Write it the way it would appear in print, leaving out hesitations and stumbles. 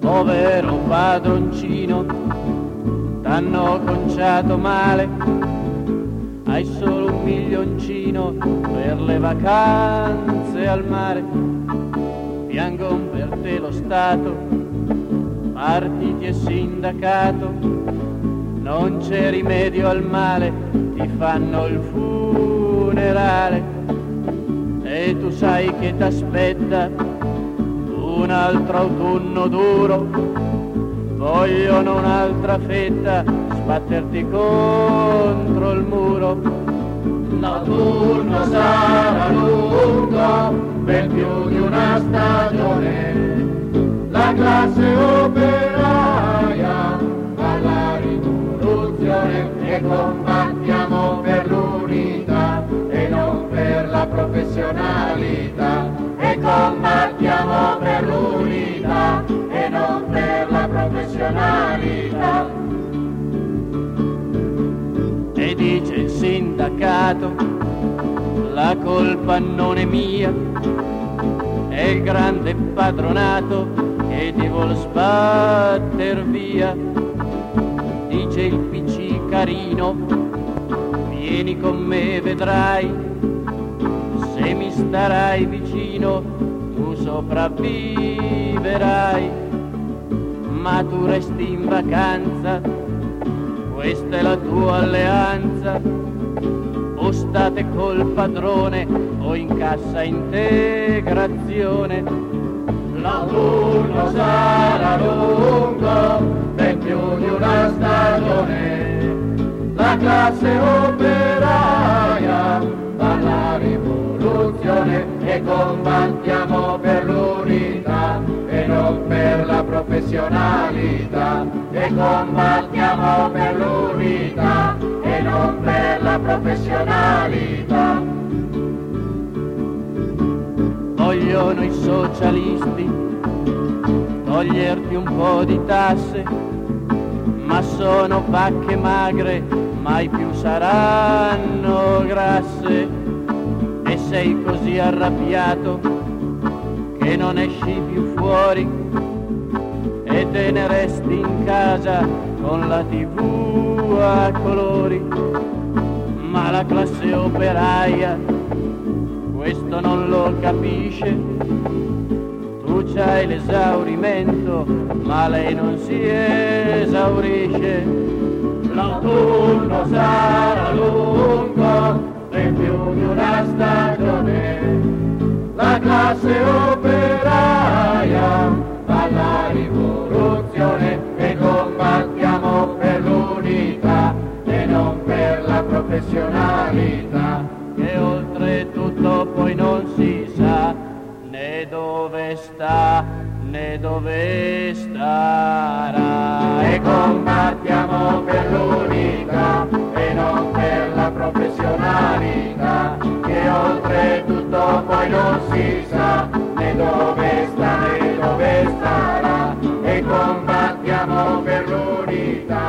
Povero padroncino, t'hanno conciato male, hai solo 1 milioncino per le vacanze al mare. Piangon per te lo Stato, partiti e sindacato, non c'è rimedio al male, ti fanno il funerale. E tu sai che t'aspetta un altro autunno duro, vogliono un'altra fetta, sbatterti contro il muro. L'autunno sarà lungo, ben più di una stagione, la classe operaia alla rivoluzione, e combattiamo per l'unità e non per la professionalità, e combattiamo per l'unità e non per la professionalità. E dice il sindacato, la colpa non è mia, è il grande padronato che ti vuol sbatter via. Dice il PC carino, vieni con me vedrai, se mi starai vicino tu sopravviverai. Ma tu resti in vacanza, questa è la tua alleanza, o state col padrone o in cassa integrazione. L'autunno sarà lungo, ben più di una stagione, la classe operaia alla rivoluzione, e combattiamo per l'unità e non per la professionalità, e combattiamo per l'unità e non per la professionalità. Vogliono i socialisti toglierti un po' di tasse, ma sono vacche magre, mai più saranno grasse. E sei così arrabbiato che non esci più fuori e te ne resti in casa con la TV a colori. Ma la classe operaia questo non lo capisce, tu c'hai l'esaurimento ma lei non si esaurisce. L'autunno sarà lungo, ben più di una stagione, la classe operaia alla rivoluzione, e combattiamo per l'unità e non per la professionalità, che oltretutto poi non si sa né dove sta né dove starà. e combattiamo per l'unità e non per la professionalità, che oltretutto poi non si sa né dove sta né dove starà, e combattiamo per l'unità